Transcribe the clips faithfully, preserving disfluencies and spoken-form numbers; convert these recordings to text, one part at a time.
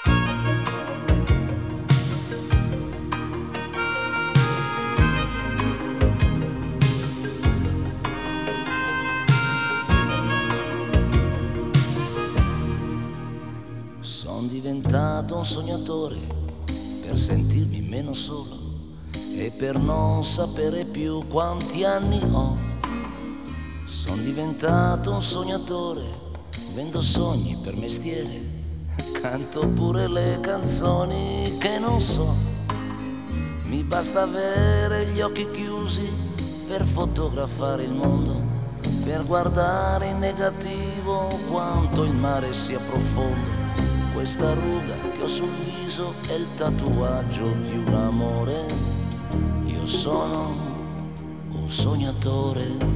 Sono diventato un sognatore per sentirmi meno solo e per non sapere più quanti anni ho. Sono diventato un sognatore, vendo sogni per mestiere, canto pure le canzoni che non so. Mi basta avere gli occhi chiusi per fotografare il mondo, per guardare in negativo quanto il mare sia profondo. Questa ruga che ho sul viso è il tatuaggio di un amore. Io sono un sognatore.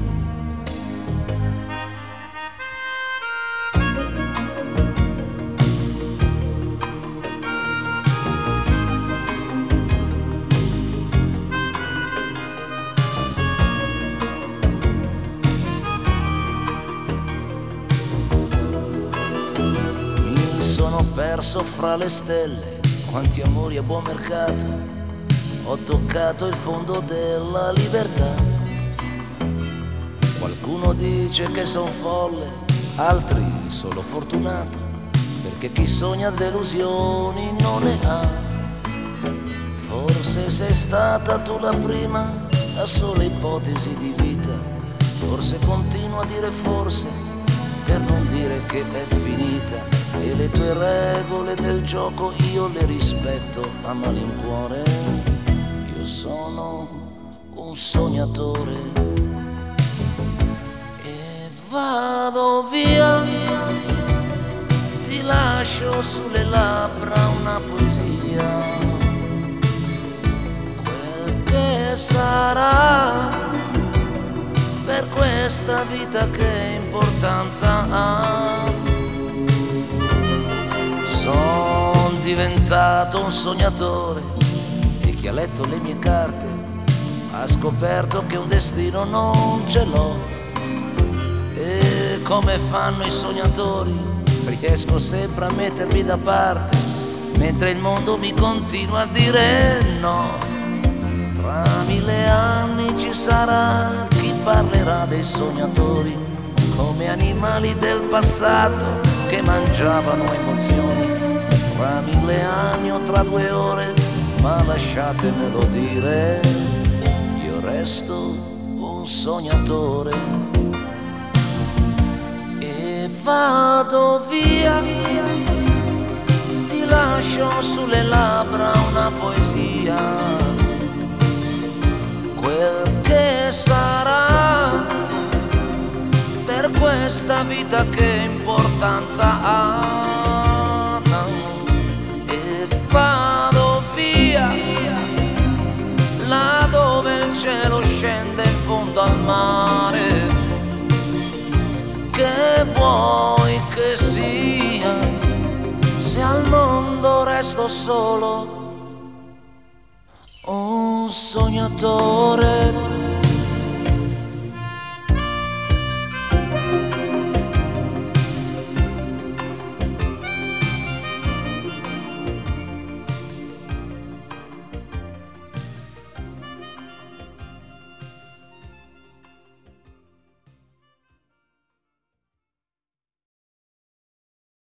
Sono perso fra le stelle, quanti amori a buon mercato, ho toccato il fondo della libertà. Qualcuno dice che son folle, altri solo fortunato, perché chi sogna delusioni non ne ha. Forse sei stata tu la prima, la sola ipotesi di vita, forse continuo a dire forse, per non dire che è finita. E le tue regole del gioco io le rispetto a malincuore. Io sono un sognatore e vado via, ti lascio sulle labbra una poesia. Quel che sarà, per questa vita che importanza ha. Sono diventato un sognatore e chi ha letto le mie carte ha scoperto che un destino non ce l'ho. E come fanno i sognatori, riesco sempre a mettermi da parte, mentre il mondo mi continua a dire no. Tra mille anni ci sarà chi parlerà dei sognatori come animali del passato che mangiavano emozioni. Tra mille anni o tra due ore, ma lasciatemelo dire, io resto un sognatore e vado via, ti lascio sulle labbra una poesia. Quel che sarà, per questa vita che importanza ha. E vado via, là dove il cielo scende in fondo al mare. Che vuoi che sia, se al mondo resto solo un sognatore.